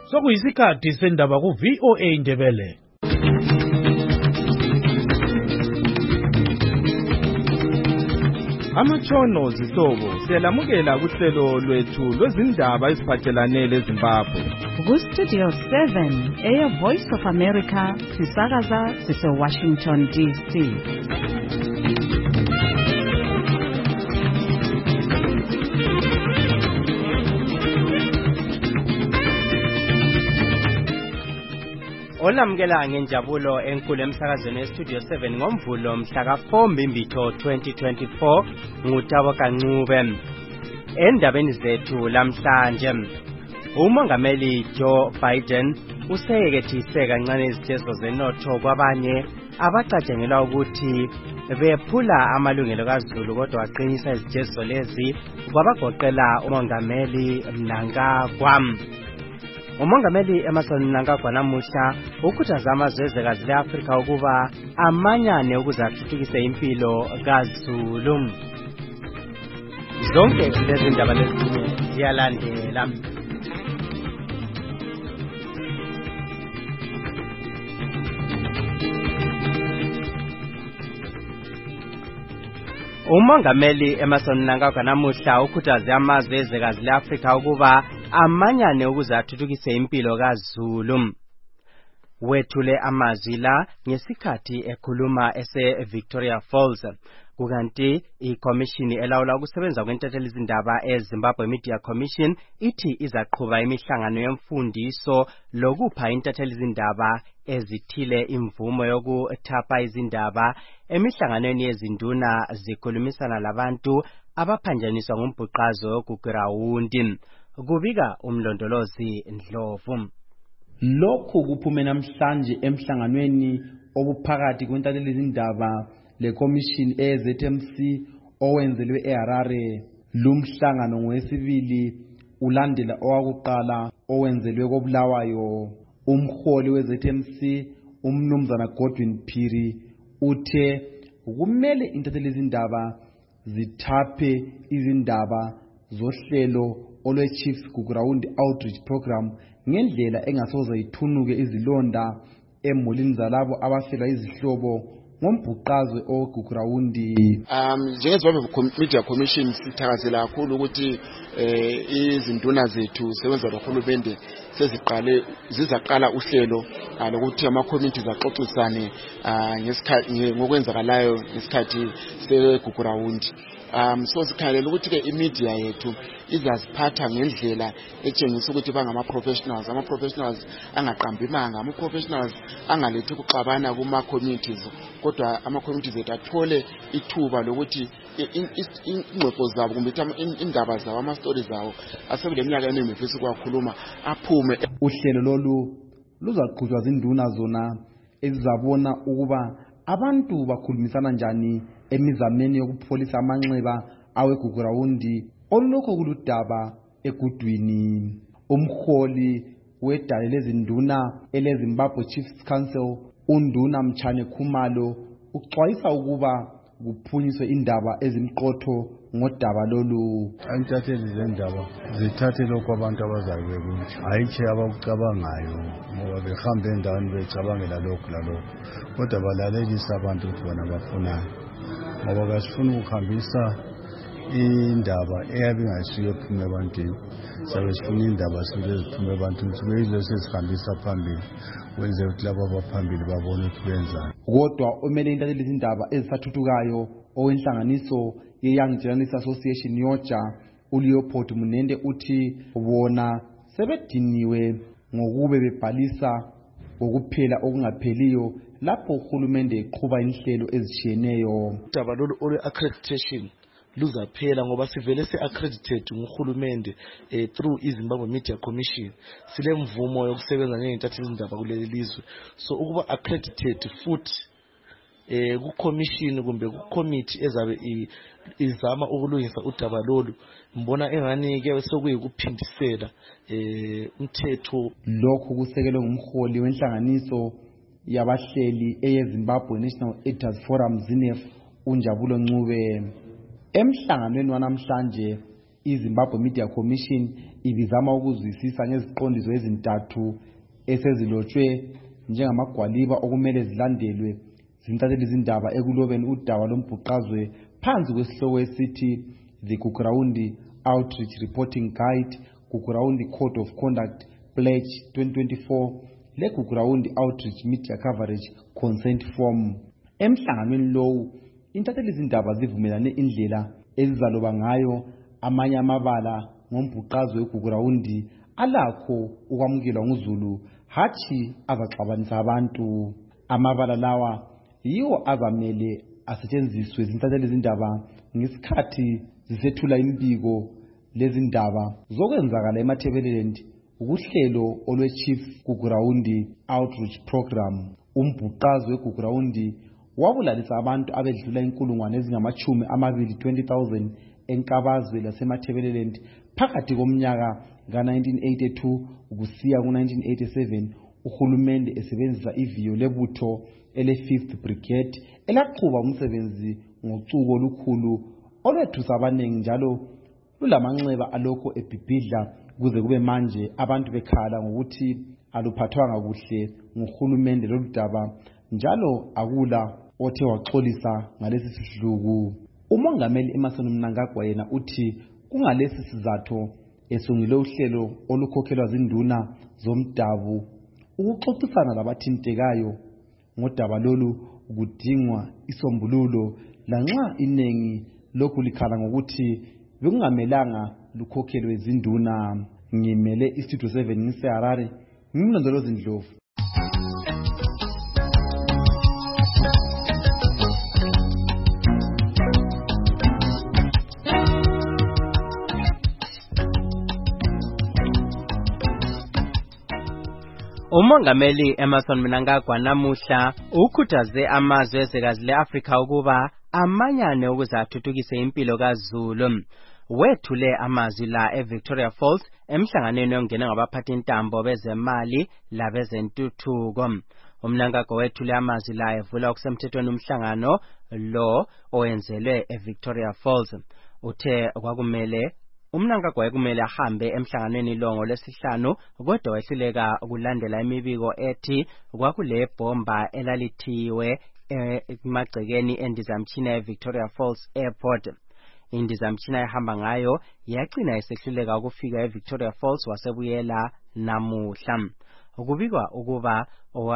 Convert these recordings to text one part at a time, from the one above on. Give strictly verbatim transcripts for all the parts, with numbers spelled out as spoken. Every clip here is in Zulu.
Sokuyisikhathi sendaba ku V O A Indebele. Amatshono zihlobo siyalamukela kuhlelo lwethu lwezindaba eziphathelane leZimbabwe. Ku Studio seven, Air Voice of America, sisakaza sise Washington D C. Olamukela ngenjabulo enkulu emsakazweni eStudio seven ngomvulo mhla ka four Mbimbitho twenty twenty-four ngutabo kancube. Endabeni zethu lamhlanje, uMongameli Joe Biden useyekethise kancane izitezo zenotho kwabanye abacatshangelwa ukuthi bephula amalungelo kaZulu kodwa waqinisa izitezo lezi kwabagoqela uMongameli Mnangagwa. Umongameli Emmerson Mnangagwa namuhla ukhuthaza amazwe ezwekazi le-Afrika ukuba amanyane ukuze athuthukise impilo kaZulu. Zonke lezi ndaba lezinye ziyalandela. Umongameli Emmerson Mnangagwa namuhla ukhuthaza amazwe ezwekazi le-Afrika ukuba amanyane ukuze athuthukise impilo kaZulu. Wethule amazwi la ngesikhathi ekhuluma ese Victoria Falls. Kukanti ikomishini elawula ukusebenza kwentatheli izindaba eZimbabwe Media Commission ithi izaqhuba imihlangano yemfundiso lokupha intatheli izindaba ezithile imvumo yokuthapha izindaba emihlanganweni yezinduna zikhulumisana labantu abaphanjaniswa ngombhuqazo wokuGrawundi. Kubika umlondolozi Ndlovu. Lokhu kuphume namhlanje emhlanganweni obuphakathi kwentatheli izindaba lekomishini e-Z M C owenzelwe eHarare. Lumhlangano ngowesibili ulandela owakuqala owenzelwe koBulawayo. Umholi we-Z M C umnumzana Godwin Phiri uthe kumele intatheli izindaba zithaphe izindaba zohlelo olwe Chiefs kuGrawundi Outreach Program ngendlela engasoze ithunuke izilonda emulini zalabo abafelwa izihlobo ngombhuqazwe oguGrawundi. Um njengeZimbabwe Media Commission sithakazela kakhulu ukuthi eh izinduna zethu sebenzalohulumende seziqale zizaqala uhlelo lokuthi ama communities axoxisane ngesikhathi ngokwenzakalayo ngesikhathi seguGrawundi. Um so sikhalela ukuthi ke imedia yethu izaziphatha ngendlela etshengisa ukuthi bangama professionals ama professionals angaqambi manga ama professionals angalethi ukuxabana kuma communities kodwa ama communities ethu athole ithuba lokuthi ingxoxo zabo kumbe indaba zabo ama stories zabo asebeleminyaka enemifisi kwakhuluma aphume. Uhlelo lolu luzaqhutshwa zinduna zona ezizabona ukuba abantu bakhulumisana njani emizameni yokupholisa amanxeba aweguGrawundi olokho kuludaba egudwini. Umholi wedale lezinduna eleZimbabwe Chiefs Council uNduna Mchane Khumalo uxwayisa ukuba kuphunyiswe indaba ezimqotho ngodaba lolu. Intatheli zendaba zithathe lokho abantu abazayo bekuthi hayiche abakucabangayo ngoba behambe endaweni becabangela lokho lalokho kodwa balalelisa abantu ukuthi bona bafunayo ngoba kasifuna ukuhambisa indaba eyabe ingasuke ephume ebantwini sabe sifuna indaba suke ziphume ebantwini sibe yizo sesihambisa phambili wenze ukuthi labo abaphambili babone ukuthi benzani. Kodwa umele intatheli izindaba ezisathuthukayo owenhlanganiso ye-Young Journalists Association yoja uLeopold Munende uthi bona sebediniwe ngokube bebhalisa ukuphela okungapheliyo lapho uhulumende eqhuba inhlelo ezishiyeneyo. Udaba lolu ole accreditation luzaphela ngoba sivele se-accredited nguhulumende eh, through iZimbabwe Media Commission. Sile mvumo yokusebenza ngeintatheli izindaba kuleli lizwe. So ukuba accredited futhi eh ku commission kumbe ku committee ezabe izama ukulungisa udaba lolu mbona engani ke sokuyikuphindisela eh umthetho. Lokho kusekelwe ngumholi wenhlanganiso yabahleli eyeZimbabwe National Editors Forum Z N E F uNjabulo Ncube. Emhlanganweni wanamhlanje iZimbabwe Media Commission ibizama ukuzwisisa ngeziqondiso ezintathu esezilotshwe njengamagwaliba okumele zilandelwe zintatheli izindaba ekulobeni udaba lombhuqazwe phansi kwesihloko esithi The Gugrawundi Outreach Reporting Guide, Gugrawundi Code of Conduct Pledge twenty twenty-four, le Gugrawundi Outreach Media Coverage Consent Form. Emhlanganweni lowu intatheli izindaba zivumelane indlela ezizaloba ngayo amanye amabala ngombhuqazwe weGugrawundi alakho ukwamukelwa nguZulu hathi azaxabanisa abantu. Amabala lawa yiwo azamele asetshenziswe zintatheli izindaba ngesikhathi zisethula imbiko lezindaba zokwenzakala eMatabeleland ukuhlelo olwe-Chief Gugrawundi Outreach Program. Umbhuqazwe weGugrawundi wabulalisa abantu abedlula inkulungwane ezingamachumi amabili twenty thousand enkabazwe laseMatabeleland phakathi komnyaka ka-nineteen eighty-two kusiya ku-nineteen eighty-seven uhulumende esebenzisa iviyo lebutho ele-fifth Brigade elaqhuba umsebenzi ngocuko olukhulu olwethusa abaningi njalo lulamanxeba alokho ebhibhidla kuze kube manje abantu bekhala ngokuthi aluphathwanga kuhle nguhulumende lolu daba njalo akula othe waxolisa ngalesi sidluku. Umongameli Emmerson Mnangagwa yena uthi kungalesi sizathu esungile uhlelo olukhokhelwa zinduna zomdabu ukuxoxisana labathintekayo ngodaba lolu kudingwa isombululo lanxa inengi lokhu likhala ngokuthi bekungamelanga lukhokhelwe zinduna. Ngimele iStudio seven ngiseHarare, ngimlondolozi Ndlovu. Umongameli Emmerson Mnangagwa namuhla ukhuthaze amazwe ezwekazi le-Afrika ukuba amanyane ukuze athuthukise impilo kaZulu. Wethule amazwi la eVictoria Falls emhlanganweni ongene ngabaphathi intambo bezemali labezentuthuko. Umnangagwa wethule amazwi la evula okusemthethweni umhlangano lo owenzelwe eVictoria Falls. Uthe kwakumele Umnangagwa kumele ahambe emhlanganweni longo lesihlanu kodwa wehluleka ukulandela imibiko ethi kwakule bomba elalithiwe emagcekeni endizamtshina eVictoria Falls Airport. Indizamtshina ehamba ngayo yagcina esehluleka ukufika eVictoria Falls wasebuyela namuhla. Ukubikwa ukuba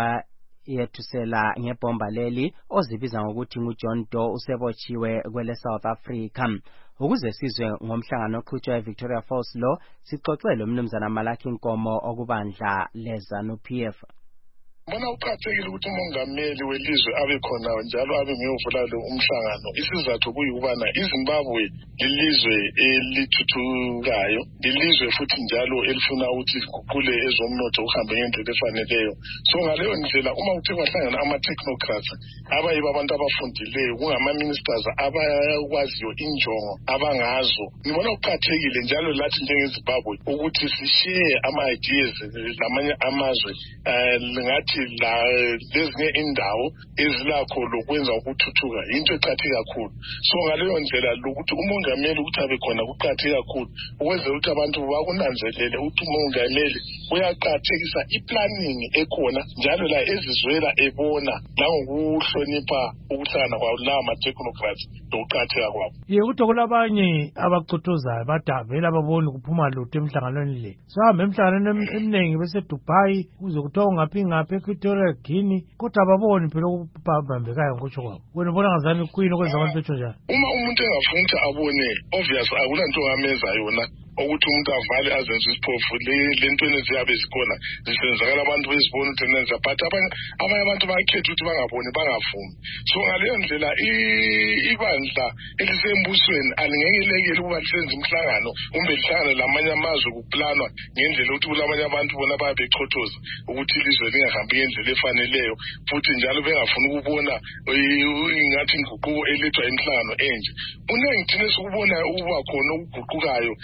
owayethusela ngebomba leli ozibiza ngokuthi nguJohn Doe usebotshiwe kwele South Africa. Ukuze sizwe ngomhlangano oqhutshwa eVictoria Falls lo sixoxele umnumzana Malaki Nkomo okubandla leZANU-P F. Mbona uqhathekile ukuthi umongameli welizwe abe khona njalo abe ngiyovula lo umhlangano. Isizathu kuyikubana iZimbabwe lilizwe elithuthukayo, lilizwe futhi njalo elifuna ukuthi kukhule ezomnotho uhambe ngendlela efaneleyo. So ngaleyo ndlela uma uthe kwahlangana ama-technocrats abayibo abantu abafundileyo kungama-ministers abakwaziyo injongo abangazo, ngibona uqhathekile njalo lathi njengeZimbabwe ukuthi sishiye ama-ideas lamanye amazwe ngathi la lezinye indawo ezilakho lokwenza ukuthuthuka into eqhatheke kakhulu. So ngaleyo ndlela lokuthi umongameli ukuthi abe khona kuqhatheke kakhulu ukwenza ukuthi abantu bakunanzelele ukuthi umongameli uyaqhathekisa iplanning ekhona njalo la ezizwela ebona langokuhlonipha ukuhlangana kwalawo ama-technocrats lokuqhatheka kwabo. Ye ukuthi kulabanye abakhuthuzayo badavela babona kuphuma lutho emhlanganweni le. Sahamba emhlanganweni eminingi bese Dubai kuze kuthiwa ungaphi ngaphi eQuatorial Guinea kodwa ababoni phela okubambekayo ngokutsho kwabo. Wena ubona ngazani kuyini okwenza abantu bethu njalo? Uma umuntu engafuna ukuthi abone obvious akulanto ngameza yona ukuthi umuntu avale azenze isiphofu le ntweni ziyabe zikhona zisenzakala abantu bezibona ukuthi nenza but abanye abanye abantu bakhetha ukuthi bangaboni bangavumi. So ngaleyo ndlela ibandla elisembusweni alingekelekile ukuba lisenze umhlangano kumbe lihlangane lamanye amazwe kuplanwa ngendlela ukuthi kulamanye abantu bona bayabechothoza ukuthi ilizwe lingahambi ngendlela efaneleyo futhi njalo bengafuni ukubona ingathi inguquko elethwa emhlangano enje. Unengithine sokubona ukuba khona ukuguqukayo ngemva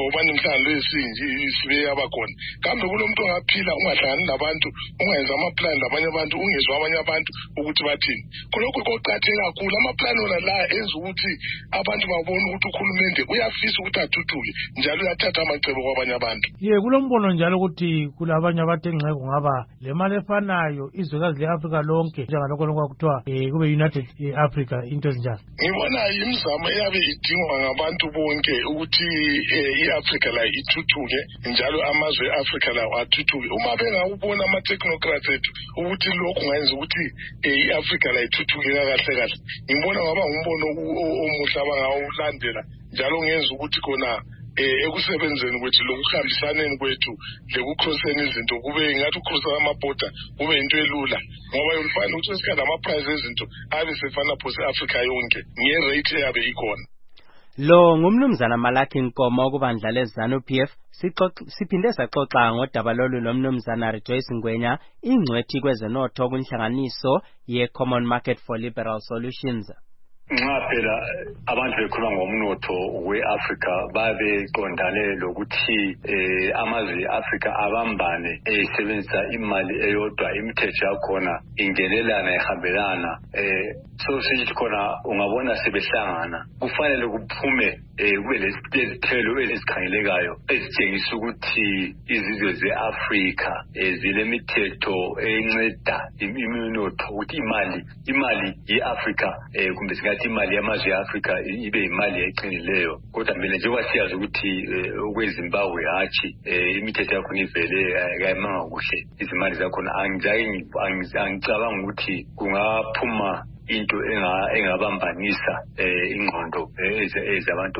ngoba nimhlanje lesinje isibe yabakhona kambe kulomuntu ongaphila ungahlangani nabantu ungenza amaplan labanye abantu ungezwa abanye abantu ukuthi bathini kulokho koqhatheka kakhulu amaplan ona la enza ukuthi abantu babone ukuthi ukhulumende uyafisa ukuthi athuthuke njalo uyathatha amacebo kwabanye abantu ye kulombono njalo ukuthi kulabanye abantu engceke kungaba le mali efanayo izwekazi le-Afrika lonke njengalokho lokuthiwa eh kube United Africa into ezinjalo ngibona imizamo eyabe idingwa ngabantu bonke ukuthi i-Africa la ithuthuke njalo amazwe e-Africa la athuthuke uma bengawubona ama-technocrats ethu ukuthi lokhu kungenza ukuthi i-Africa la ithuthuke kahle kahle ngibona ngaba ngumbono omuhle abangawulandela njalo ngenza ukuthi khona ekusebenzeni kwethu lokuhambisaneni kwethu lekucrosseni izinto kube ngathi ucrossa amabhoda kube into elula ngoba yolifana ukuthi sesikhala ama-price ezinto abe sefana phose Africa yonke nge-rate eyabe ikhona lo ngumnumzana Malaki Nkomo kubandla lezanu P F siphinde saxoxa ngodaba lolu lomnumzana Rejoice Ngwenya ingcwethi kwezenotho kunhlanganiso ye-Common Market for Liberal Solutions. Nxa phela abantu bekhuluma ngomnotho we-Africa babe qondane lokuthi eh amazwe e-Africa abambane esebenzisa imali eyodwa imithetho yakhona ingenelana ihambelana eh so sithi khona ungabona sebehlangana kufanele kuphume eh kube lesithelo ezisikhangelekayo ezitshengisa ukuthi izizwe ze-Africa ezile mithetho enceda iminotho ukuthi imali imali ye-Africa eh kumbe ngathi imali yamazwe e-Africa ibe imali eqinileyo kodwa mina nje kwasiyazi ukuthi okweZimbabwe hathi imithetho yakhona ivele kayimanga kuhle izimali zakhona angizange angicabanga ukuthi kungaphuma into engabambanisa ingqondo ezabantu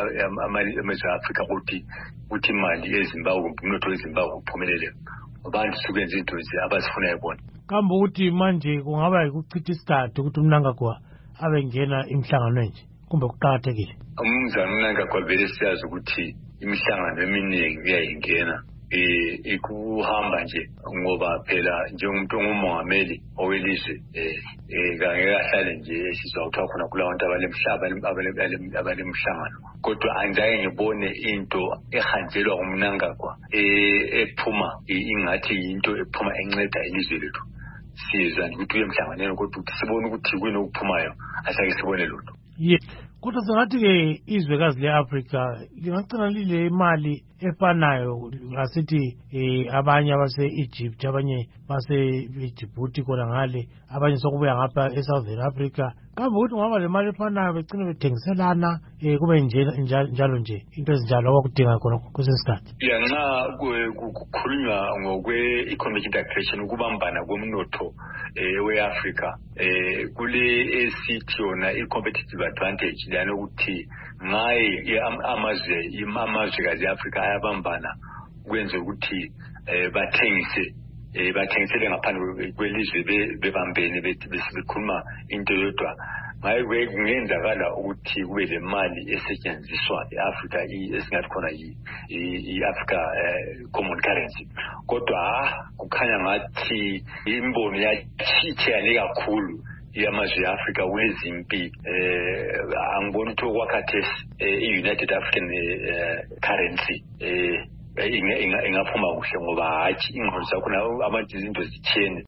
amazwe e-Africa ukuthi ukuthi imali eZimbabwe umnotho weZimbabwe uphumelele abantu sukwenza into abazifuna yibona kambe ukuthi manje kungaba yikuchitha isikhathi ukuthi umnangagwa abengena imhlangano nje kumbe kuqhakathekile umzana umnangagwa vele siyazi ukuthi imihlangano eminingi uyayingena eh ikuhamba nje ngoba phela njengomuntu ongumongameli owelizwe eh ngeke ahlale nje esizwa ukuthi khona kulabantu abalemhlaba abalemhlangano kodwa angizaye ngibone into ehanjelwa umnangagwa eh ephuma ingathi into ephuma enceda ilizwe lethu sizwa ukuthi uyemhlanganeni kodwa sibone ukuthi kuyini okuphumayo asake sibone lutho ye kodwa singathi ke izwekazi le-Africa lingagcina lile imali efanayo ngasithi eh abanye abase-Egypt abanye base-Djibouti khona ngale abanye sokubuya ngapha e-Southern Africa kambe ukuthi ngaba le mali efanayo begcine bethengiselana eh kube njalo nje into ezinjalo abakudinga khona kusesikhathi ya nxa kukhulunywa ngokwe-economic integration ukubambana komnotho eh we-Africa eh kule esithi yona i-competitive advantage lana ukuthi ngaye amazwe amazwe kazi e-Africa ayabambana kwenza ukuthi eh bathengise eh bathengisele ngaphandle kwelizwe bebambene bekhuluma into yodwa ngaye kungenzakala ukuthi kube le mali esetshenziswa e-Africa esingathi khona i-Africa common currency kodwa kukhanya ngathi imbono yachithane kakhulu yamazwe e-Africa wezimpi eh angibona ukuthi okwakhathesi i-United African currency eh ingaphuma kuhle ngoba hathi ingqondo zakhona abantu izinto zithene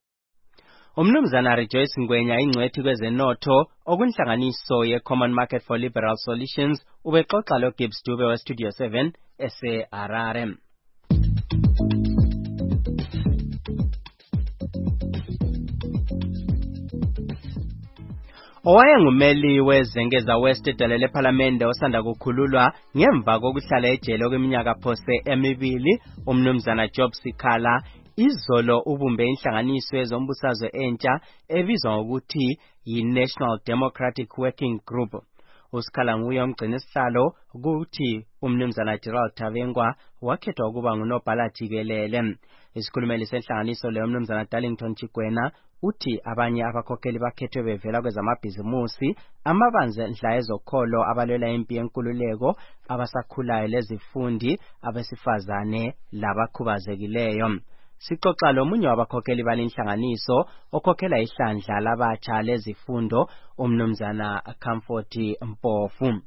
umnumzana Rejoice Ngwenya ingcwethi kwezenotho okunhlanganiso ye-Common Market for Liberal Solutions ubexoxa lo Gibbs Dube we Studio seven ese Harare. Owayengumeli wezengeza West edale leParliament osanda kukhululwa ngemva kokuhlala ejele okweminyaka phose emibili umnumzana Job Sikhala izolo ubumbe inhlanganiso yezombusazwe entsha ebizwa ngokuthi yi-National Democratic Working Group. Usikhala nguye omgcini isihlalo ukuthi umnumzana Gerald Tavengwa wakhethwa ukuba ngunobhala jikelele. Isikhulumeli senhlanganiso le umnumzana Darlington Chigwena uthi abanye abakhokheli bakhethwe bevela kwezamabhizimusi amabandla ezokholo abalwela impi yenkululeko abasakhulayo lezifundi abesifazane labakhubazekileyo. Sixoxa lomunye wabakhokheli balenhlanganiso okhokhela ihlandla labatsha lezifundo umnumzana Comfort Mpofu.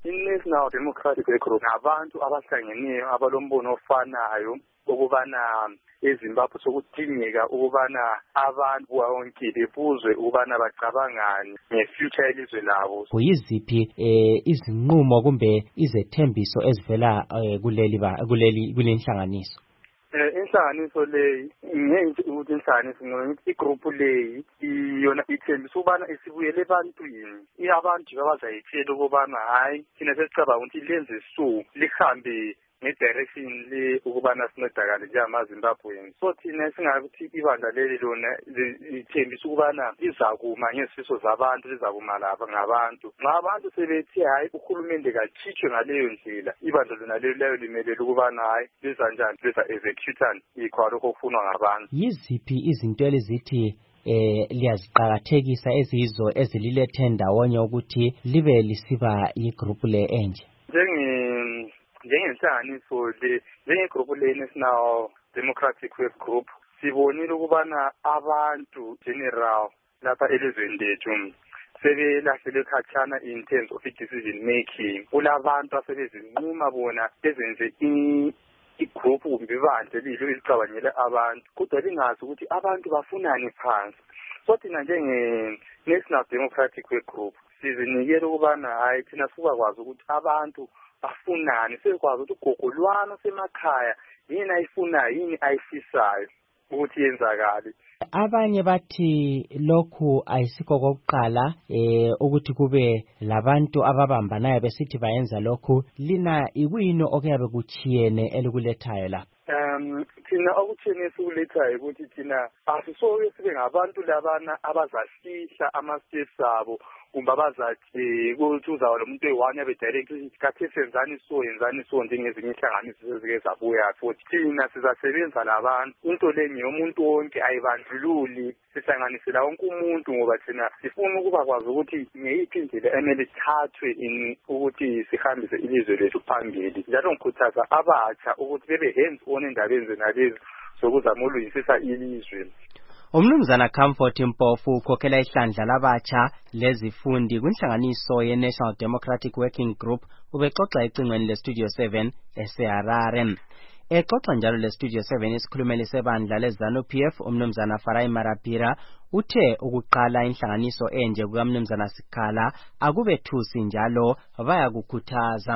i-National Democratic Group ngabantu abahlangeneyo abalombono ofanayo ukubana eZimbabwe sokudingeka ukubana abantu bonke bebuzwe ukubana bacabangani ngefuture yelizwe labo. Kuyiziphi eh izinqumo kumbe izethembiso ezivela kuleli kuleli kulenhlanganiso? Eh inhlanganiso leyi ngenzi ukuthi inhlanganiso ngokuthi igroup leyi iyona ithembisa ukubana isibuyele ebantwini. Iyabantu abazayitshela ukubana hayi thina sesicabanga ukuthi lenze so lihambe nedirection le ukubana sinodakala njengamaZimbabweans. So thina singakuthi ibandla leli lona lithembisa ukubana izakuma ngesifiso zabantu lizakuma lapha ngabantu. Nxa abantu sebethi hayi uhulumende kakhitshwe ngaleyo ndlela ibandla lona lelo layo limelele ukubana hayi liza njani liza execute ikhwalo okufunwa ngabantu. Yiziphi izinto ezithi eh liyaziqhakathekisa ezizo ezililethe ndawonye ukuthi libe lisiba igroup le enje? Njenge njengenhlanganiso le njengegroup le National Democratic Wave Group sibonile ukubana abantu general lapha elizweni lethu sebelahlele khatshana in terms of decision making. Kulabantu asebezinquma bona bezenze igroup kumbe ibandla lilo elicabangela abantu kodwa lingazi ukuthi abantu bafunani phansi. So thina njenge National Democratic Wave Group sizinikele ukubana hayi thina sikwazi ukuthi abantu bafunani sekwazi ukuthi ugogolwana semakhaya yini ayifunayo yini ayifisayo ukuthi yenzakale. Abanye bathi lokhu ayisikho kokuqala eh ukuthi kube labantu ababambanayo besithi bayenza lokhu lina ikuyini okuyabe kuchiyene elikulethayo la? Um thina okuthini esikulethayo ukuthi thina asisoke sibe ngabantu labana abazafihla ama-steps abo kumbe abazathi ukuthi uzaba lo muntu eyi-one abe direct ukuthi kathi senzani so yenzani so njengezinye inhlanganiso ezike zabuya futhi thina sizasebenza labantu. Into le ngeyomuntu wonke ayibandlululi sihlanganisela wonke umuntu ngoba thina sifuna ukuba kwazi ukuthi ngeyiphi indlela emele ithathwe in ukuthi sihambise ilizwe lethu phambili. Njalo ngikhuthaza abatsha ukuthi bebe hands on endabeni zenalezi sokuzama ulungisisa ilizwe. Umnumzana Comfort Mpofu ukhokhela ihlandla labatsha lezifundi kwinhlanganiso ye-National Democratic Working Group ubexoxa ecingweni le-Studio seven eseHarare. Exoxa njalo le-Studio seven isikhulumeli sebandla le-ZANU-P F umnumzana Farai Marapira uthe ukuqala inhlanganiso enje kukamnumzana Sikhala akube thusi njalo bayakukhuthaza.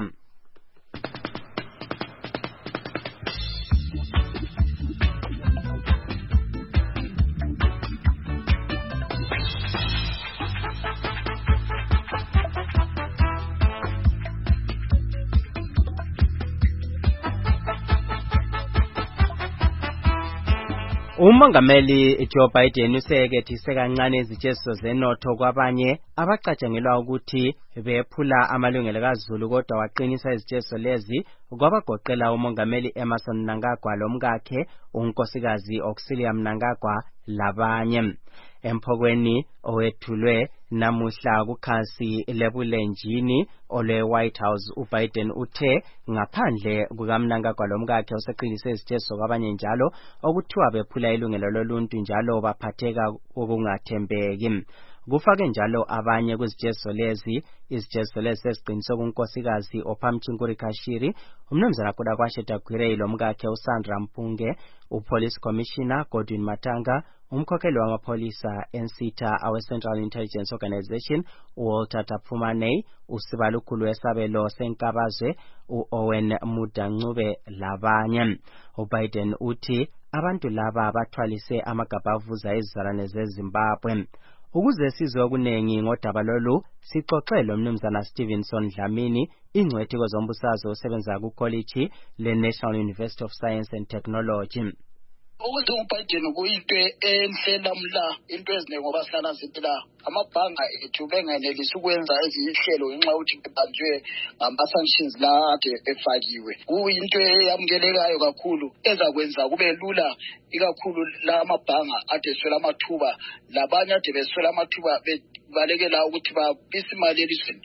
Umongameli Joe Biden usekethise kancane izitshezo zenotho kwabanye abacatshangelwa ukuthi bephula amalungelo kaZulu kodwa waqinisa izitshezo lezi kwabagoqela umongameli Emmerson Mnangagwa lomkakhe unkosikazi Auxilia Mnangagwa labanye. Emphokweni owethulwe namuhla kukhasi lebulenjini olwe White House uBiden uthe ngaphandle kukaMnangagwa lomkakhe useqinise izitshezo kwabanye njalo okuthiwa bephula ilungelo loluntu njalo baphatheka okungathembeki. Kufake njalo abanye kuzitshezo lezi izitshezo lezi seziqiniswe kunkosikazi Ophamchinkuri Kashiri umnumzana Kudakwashe Dagwirei lomkakhe uSandra Mpunge uPolice Commissioner Godwin Matanga umkhokheli wamapholisa ensitha awe Central Intelligence Organization uWalter Tapfumanei usibalukhulu wesabelo senkabazwe uOwen Mudancube labanye. uBiden uthi abantu laba bathwalise amagabha avuza izizalwane zeZimbabwe. Ukuze sizwe okunengi ngodaba lolu sixoxele umnumzana Stevenson Dlamini ingcwethi kwezombusazwe osebenza kuCollege le-National University of Science and Technology. Ukuthi uBiden kuyinto enhle lamla into eziningi ngoba sihlala siphila amabhanga ethu bengenelisi ukwenza ezihlelo ngenxa yokuthi bebanjwe ngama-sanctions la ade efakiwe. Kuyinto eyamukelekayo kakhulu ezakwenza kube lula ikakhulu la amabhanga ade eswela amathuba labanye ade beswela amathuba bebalekela ukuthi babise imali elizweni.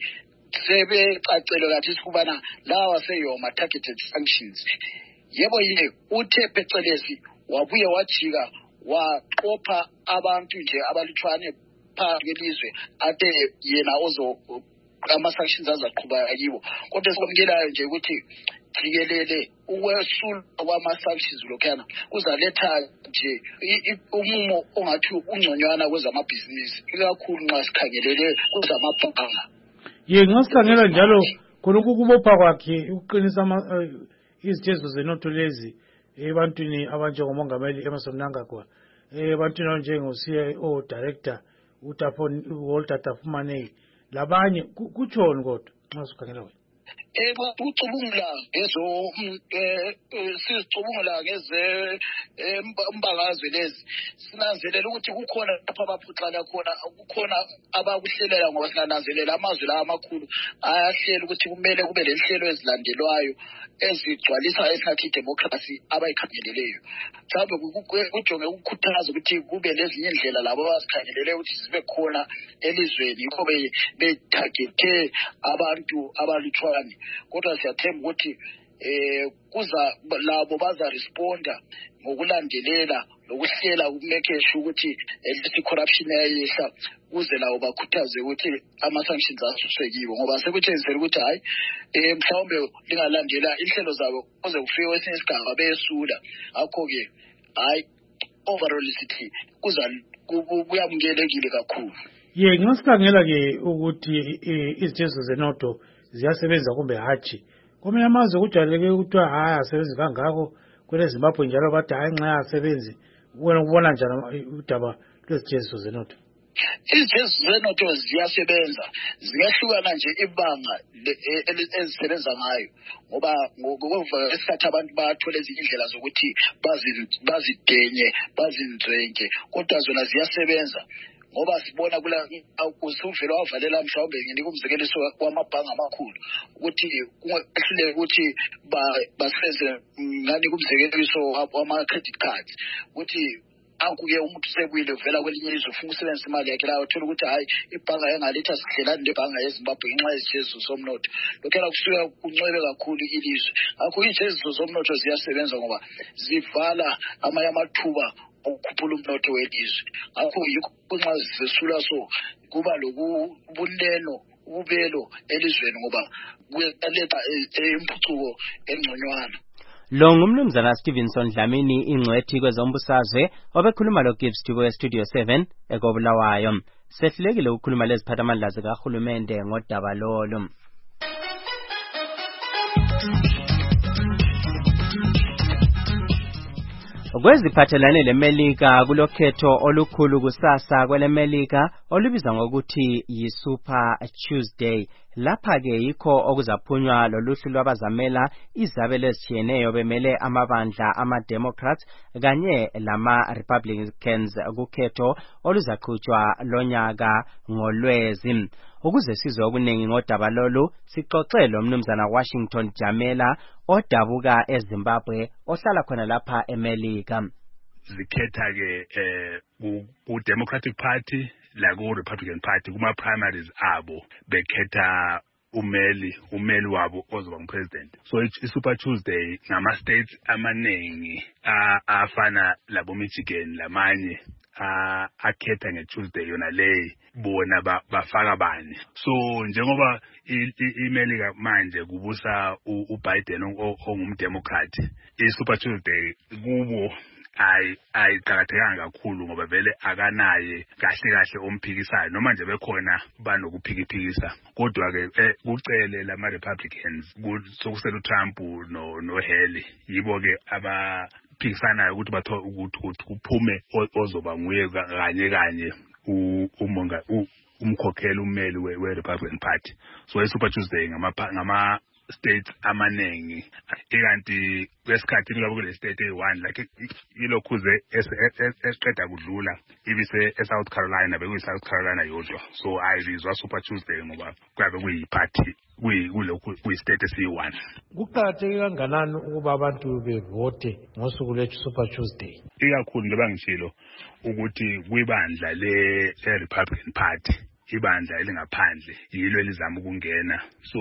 Sebecacele kathi sikubana lawa seyoma targeted sanctions. Yebo yini uthe phecelezi wabuye wajika waqopha abantu nje abalithwane phakathi kwelizwe ade yena ozo ama-sanctions azaqhubeka kibo kodwa esikwamukelayo nje ukuthi jikelele ukwesula kwama-sanctions lokhana kuzaletha nje umumo ongathi ungconywana kwezamabhizinisi ikakhulu nxa sikhangelele kwezamabhanga. Ye ngasikhangela njalo khona ukubopha kwakhe ukuqinisa izitezo zenotho lezi ebantwini abanjengomongameli Emmerson Mnangagwa ebantwini abanjengo-C I O director uTapon Walter Tafumane labanye kutshoni kodwa nxa sikhangela wena? Eh ucubungula ngezo eh sizicubungula ngeze imbangazwe lezi sinanzelela ukuthi kukhona lapha abaphuxana khona kukhona abakuhlelela ngoba sinanzelela amazwe la amakhulu ayahlela ukuthi kumele kube lehlelo ezilandelwayo ezigcwalisa esathi democracy abayikhangeleleyo mhlawumbe kujonge ukukhuthaza ukuthi kube lezinye indlela labo abazikhangeleleyo ukuthi zibe khona elizweni yikho betargete abantu abalutshwane kodwa siyathemba ukuthi eh kuza labo baza responda ngokulandelela lokuhlela ukumake sure ukuthi lethi corruption ayehla kuze lawo bakhuthaze ukuthi ama sanctions asusekiwe ngoba sekutshenzisela ukuthi hayi eh mhlawumbe lingalandela inhlelo zabo kuze kufike kwesinye isigaba beyesula akho ke hayi overall sithi kuza kuyamukelekile kakhulu. Ye ngasikhangela ke ukuthi izitezo zenotho ziyasebenza kumbe hatshi komenya amazwe kujwayeleke ukuthiwa hayi asebenzi kangako kwele Zimbabwe njalo bathi hayi nxa asebenzi wena ubona njani udaba lwezitezo zenotho? Izitezo zenotho ziyasebenza ziyahlukana nje ibanga ezisebenza ngayo ngoba ngokuva esikhathi abantu bathola ezinye indlela zokuthi bazidenye bazinzwenke kodwa zona ziyasebenza ngoba sibona kula kusuvela wavalela mhlawumbe nginika umzekeliso kwamabhanga amakhulu ukuthi kungahluleka ukuthi basenze ngani kumzekeliso wama credit cards ukuthi akuke umuntu sekuyile uvela kwelinye izwe ufuna ukusebenzisa imali yakhe la uthola ukuthi hayi ibhanga engaletha sikhelana nebhanga yeZimbabwe ngenxa yezijezo zomnotho lokho kusuka kuncwebe kakhulu ilizwe akho ijezo zomnotho ziyasebenza ngoba zivala amanye amathuba ukukhuphula umnotho welizwe akho yikho nxa zisula so kuba lokubuneno ubelo elizweni ngoba kuyaletha imphucuko engconywana. Lo ngumnumzana Stevenson Dlamini ingcwethi kwezombusazwe obekhuluma lo Gibbs Tubo Studio seven ekobulawayo. Sehlulekile ukukhuluma leziphathamandla zikahulumende ngodaba lolo. Kweziphathelane leMelika kulokhetho olukhulu kusasa kweleMelika olubiza ngokuthi yi-Super Tuesday. Lapha ke yikho okuzaphunywa loluhlu lwabazamela izabelo ezitshiyeneyo bemele amabandla ama-Democrats kanye lama-Republicans kukhetho oluzaqhutshwa lonyaka ngolwezi. Ukuze sizwe okuningi ngodaba lolu sixoxe lo mnumzana Washington Jamela odabuka eZimbabwe ohlala khona lapha eMelika. Zikhetha ke eh ku Democratic Party la ku Republican Party kuma primaries abo bekhetha umeli umeli wabo ozoba umpresident. So i-Super Tuesday ngama states amaningi afana labo Michigan lamanye a akhetha ngeTuesday yona le bona bafaka bani. So njengoba iMelika manje kubusa uBiden ongumdemocrat, i-Super Tuesday kubo ay ayiqhakathekanga kakhulu ngoba vele akanaye kahle kahle omphikisayo noma nje bekhona banokuphikipikisa kodwa ke kucele lama Republicans sokusela uTrump no no Haley yibo ke aba phikisanayo ukuthi batho ukuthi kuphume ozoba nguye kanye kanye umonga umkhokheli ummeli we-Republican Party. So i-Super Tuesday ngama ngama states amaningi ikanti kwesikhathi lapho kule state eyi-one like ilokhuze esiqeda kudlula ibise eSouth Carolina bekuyi-South Carolina yodwa so ayibizwa Super Tuesday ngoba kwabe kuyi-party kulokhu kuyi-state esiyi-one. Kuqakatheke kanganani ukuba abantu bevote ngosuku lwe-Super Tuesday? Ikakhulu njengoba ngishilo ukuthi kwibandla le-Republican Party ibandla elingaphandle yilo elizama ukungena so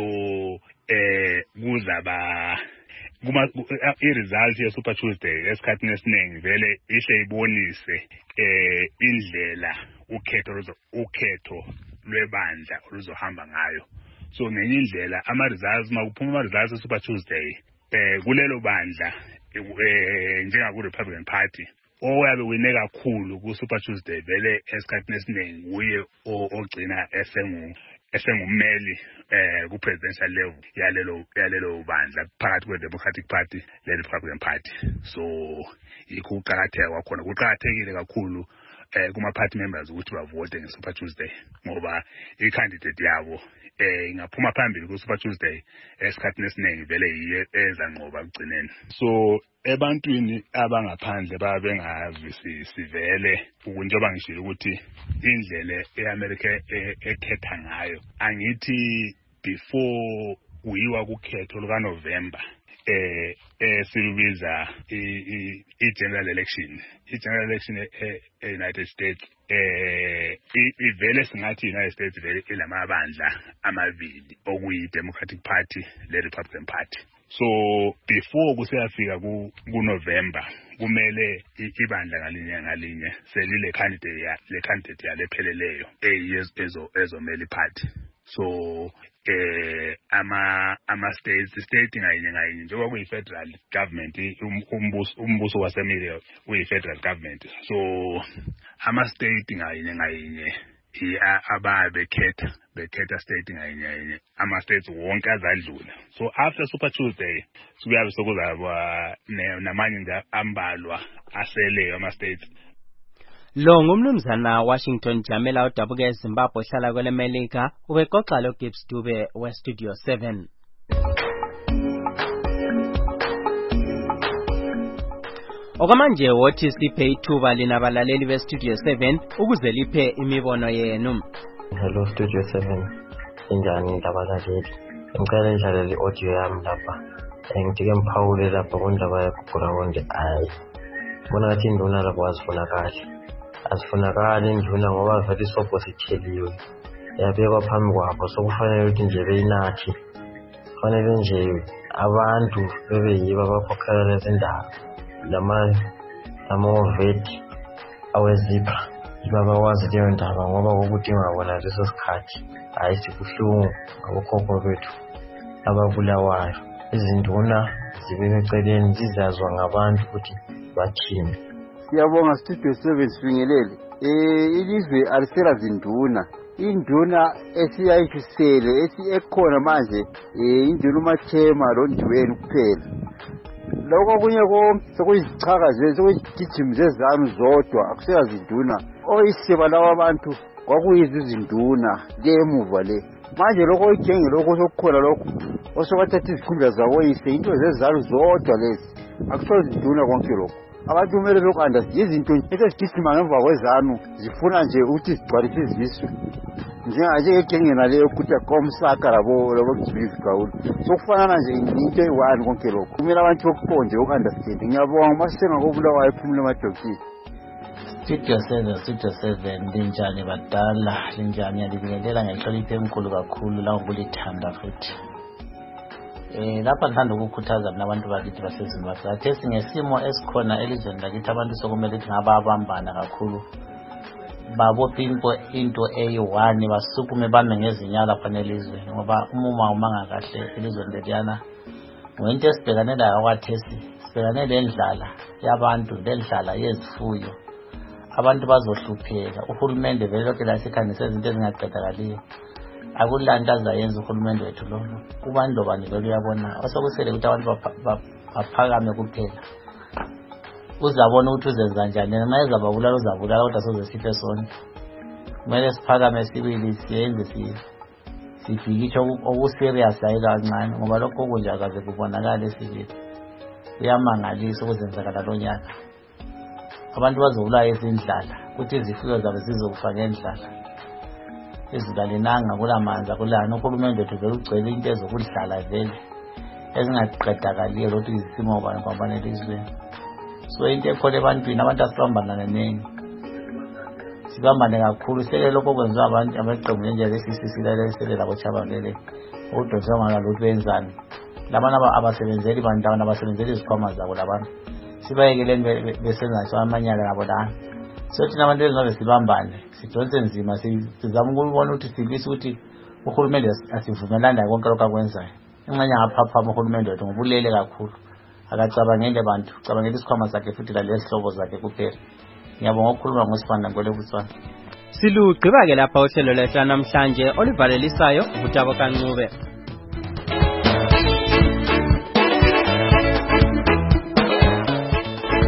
eh kuzaba kuma i-result ye-Super Tuesday esikhathini esiningi vele ihle ibonise eh indlela ukhetho ukhetho lwebandla oluzohamba ngayo. so ngenye indlela ama results makuphuma ama results eSuper Tuesday eh kulelo bandla eh njengaku Republican Party oyabe wine kakhulu ku Super Tuesday vele esikhathini esiningi uye ogcina esengu esengummeli eh ku presidential level yalelo yalelo bandla phakathi kwe Democratic Party le Republican Party. So yikho uqhakatheka kwakhona kuqhakathekile kakhulu eh kuma party members ukuthi bavote nge Super Tuesday ngoba i candidate yabo eh ingaphuma phambili ku Super Tuesday esikhathini esiningi vele yiye ezanqoba kugcineni. So ebantwini abangaphandle babengazi sivele ukunjoba ngishilo ukuthi indlela eAmerica ekhetha ngayo angithi before uyiwa kukhetho luka November eh eh silubiza i general election i general election e United States eh ivele singathi United States vele ilamabandla amabili okuyi Democratic Party le Republican Party. So before kuseyafika ku November kumele ibandla ngalinye ngalinye selile candidate ya le candidate ya lepheleleyo ezo ezomeli party. So eh ama ama states state ngayinye ngayinye njengoba kuyi federal government umbuso umbuso waseMelika uyi federal government. So ama state ngayinye ngayinye ababe bekhetha bekhetha state ngayinye ngayinye ama states wonke azadlula. So after Super Tuesday siyabe sokuzaba namanye ambalwa aseleyo ama states. Lo ngumnumzana Washington Jamela odabuka eZimbabwe hlala kwele Melika ubexoxa lo Gibbs Dube we Studio seven. Okamanje wothi siphe ithuba linabalaleli be Studio seven ukuze liphe imibono yenu. Hello Studio seven. Injani ndabalaleli? Ngicela njalo audio yami lapha. Ngitike mphawule lapha kundaba yakugrawonde ayi. Bona ngathi induna lapho azifuna kahle. Asifunakala induna ngoba vele isobho sitheliwe yabekwa phambi kwabo sokufanele ukuthi nje beyinathi kufanele nje abantu bebe yiba bakhokhela lezindaba lama amoveti awezipha ibaba wazi leyo ndaba ngoba kokudinga bona leso sikhathi hayi sikuhlungu ngokhokho bethu ababulawayo izinduna zibeke eceleni zizazwa ngabantu ukuthi bathini. Siyabonga Studio seven sifingelele. Eh ilizwe alisela zinduna. Induna esiyayifisele esi ekhona manje eh induna uMathema lo Ndiweni kuphela. Lokho kunye ko sokuyichaka nje sokugijima zezanu zodwa akusela zinduna. Oyiseba lawa abantu kwakuyizi izinduna lemuva le. Manje lokho igenge lokho sokukhona lokho osobathatha izikhundla zabo yise into zezanu zodwa lezi. Akusela zinduna konke lokho. Abantu kumele bekwanda izinto ezigijima ngemva kwezanu zifuna nje ukuthi zigcwalise izisu njengaje ekengena leyo ukuthi akomsaka labo labo kuzibizigawula sokufanana nje into eyi-one konke lokho kumele abantu bokuqonde uku-understand. Ngiyabonga masenga kobulawayo ephumule emadokisini. Studio seven Studio seven linjani badala linjani yalibingelela ngenhlonipho enkulu kakhulu la ngokulithanda futhi. Eh lapha ngithanda ukukhuthaza nabantu bakithi baseZimbabwe athe singesimo esikhona elizweni lakithi abantu sokumele ukuthi ngaba abambana kakhulu babophe into into eyi-one basukume bame ngezinyala fanele izweni ngoba umuma umanga kahle elizweni leliyana ngento esibhekane layo kwathesi sibhekane lendlala yabantu lendlala yezifuyo abantu bazohlupheka. Uhulumende vele lokho la sikhanise izinto ezingaqedakaliyo akulanto azayenza uhulumende wethu lo kubantu bani vele uyabona osokusele ukuthi abantu baphakame kuphela uzabona ukuthi uzenza njani noma ezababulala uzabulala kodwa sozesiphe sonke. Kumele siphakame sibili siyenze si sibhikisho okuserious hayi kancane ngoba lokho kunje akaze kubonakala esibili uyamangalisa ukuzenzakala lo nyaka. Abantu bazobulala izindlala ukuthi izifuyo zabo zizokufa ngendlala ezibalinanga kulamanza kulana uhulumende wethu vele ugcwele into ezokudlala vele ezingaqedakaliyo ukuthi izisimo bani kwabanele izweni. So into ekhona ebantwini abantu asibambana nenengi sibambane kakhulu sele lokho kwenziwa abantu amaqembu nje lesisisilele sele labo chabangele udonsa mala lutho benzani labana abasebenzeli bandawona abasebenzeli izikhwama zabo labantu sibayekeleni besenza nje amanyala nabo la. So thina abantu ezingabe sibambane sidonse nzima sizama ukubona ukuthi sibise ukuthi uhulumende asivumelana konke lokho akwenzayo. Ingxenye ngaphaphama uhulumende wethu ngobulele kakhulu. Akacabangele abantu, cabangele isikhwama sakhe futhi lalezihlobo zakhe kuphela. Ngiyabonga ukukhuluma ngosibanda ngole Botswana. Silugqiba ke lapha uhlelo lwethu namhlanje olivalelisayo uTabo Kancube.